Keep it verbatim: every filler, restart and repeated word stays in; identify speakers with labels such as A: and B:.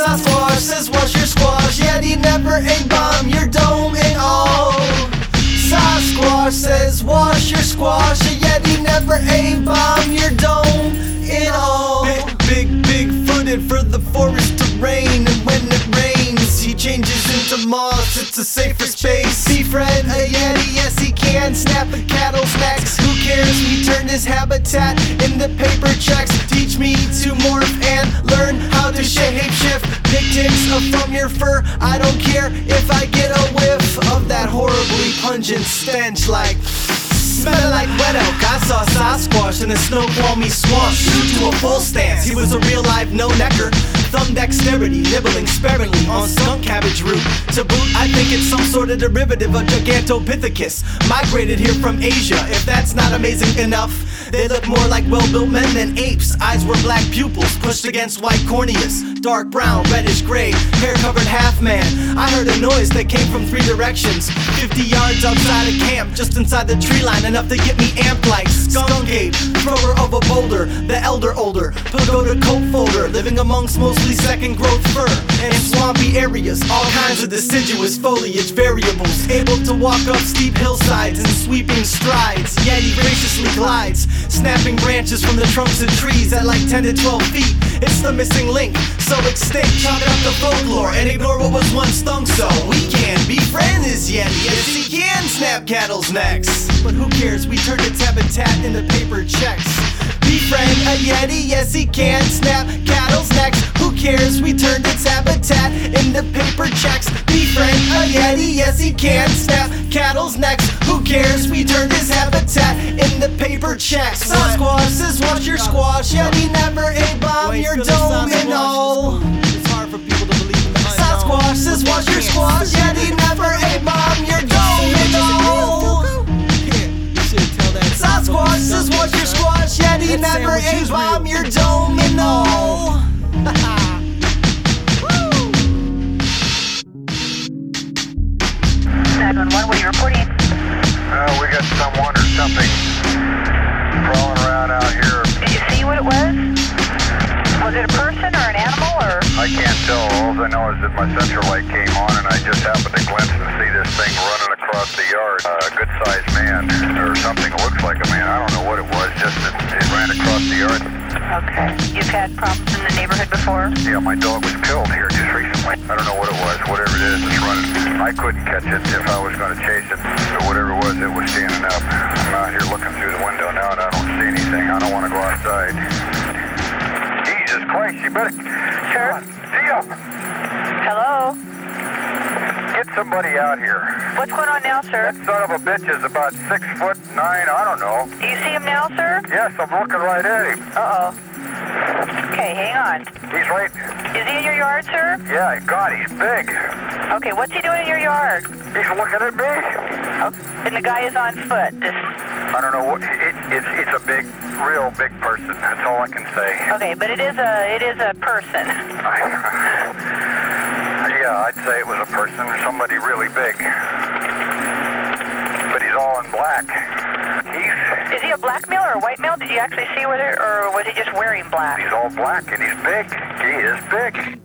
A: Sasquatch says wash your squash, Yeti never ate bomb your dome and all. Sasquatch says wash your squash, a Yeti never ate bomb your dome and all. Big, big, big footed for the forest to rain, and when it rains he changes into moss, it's a safer space. Befriend a Yeti, yes he can, snap a cattle's necks, who cares, we turned his habitat into paper checks. Teach me to morph and learn how to shape shift. Pick ticks up from your fur, I don't care if I get a whiff of that horribly pungent stench, like smelling like wet elk. I saw Sasquatch in a snow-qualmy swamp, shoot to a full stance, he was a real live no-necker. Thumb dexterity, nibbling sparingly on skunk cabbage root. To boot, I think it's some sort of derivative of Gigantopithecus, migrated here from Asia. If that's not amazing enough, they look more like well-built men than apes. Eyes were black pupils, pushed against white corneas. Dark brown, reddish gray, hair-covered half-man. I heard a noise that came from three directions, fifty yards outside of camp, just inside the tree line, enough to get me amped like skunk ape. Thrower of a boulder, the elder older, pagoda coat folder, living amongst mostly second growth fur and swampy areas, all kinds of deciduous foliage variables, able to walk up steep hillsides in sweeping strides. Yeti graciously glides, snapping branches from the trunks of trees at like ten to twelve feet. It's the missing link, so extinct. Chalk it up to folklore and ignore what was once thunk. So we can befriend this Yeti, yes he can snap cattle's necks. But who cares, we turned its habitat into paper checks. Befriend a Yeti, yes he can snap cattle's necks. Who cares, we turned its habitat into paper checks. Befriend a Yeti, yes he can snap cattle's necks. Who cares, we turned his habitat into paper checks. Sasquatch says wash your squash, Yeti never ate bomb your dome and all.
B: It's hard for people to believe in the unknown.
A: Sasquatch says wash your squash, Yeti never ate bomb your dome and all. Sasquatch says wash your squash, Yeti never ate bomb your dome and all.
C: nine one one, what are you reporting?
D: Uh, we got someone or something crawling around out here.
C: Did you see what it was? Was it a person or an animal or?
D: I can't tell. All I know is that my central light came on and I just happened to glimpse and see this thing running across the yard. Uh, a good-sized man or something. It looks like a man. I don't know what it was. Just that it ran across the yard.
C: Okay. You've had problems in the neighborhood before?
D: Yeah, my dog was killed here just recently. I don't know what it was. Whatever it is, it's running. I couldn't catch it if I was going to chase it. So whatever it was, it was standing up. I'm out here looking through the window now and I don't see anything. I don't want to go outside. Jesus Christ, you better...
C: Sure.
D: See ya!
C: Hello?
D: Get somebody out here.
C: What's going on now, sir?
D: That son of a bitch is about six foot nine, I don't know.
C: Do you see him now, sir?
D: Yes, I'm looking right at him.
C: Uh-oh. Okay, hang on.
D: He's right...
C: Is he in your yard, sir?
D: Yeah, God, he's big.
C: Okay, what's he doing in your yard?
D: He's looking at me.
C: Oh, and the guy is on foot. This...
D: I don't know what... It, it's, it's a big, real big person. That's all I can say.
C: Okay, but it is a it is a person.
D: Yeah, I'd say it was a person, somebody really big. But he's all in black. He's...
C: Is he a black male or a white male? Did you actually see whether, or was he just wearing black?
D: He's all black and he's big. He is big.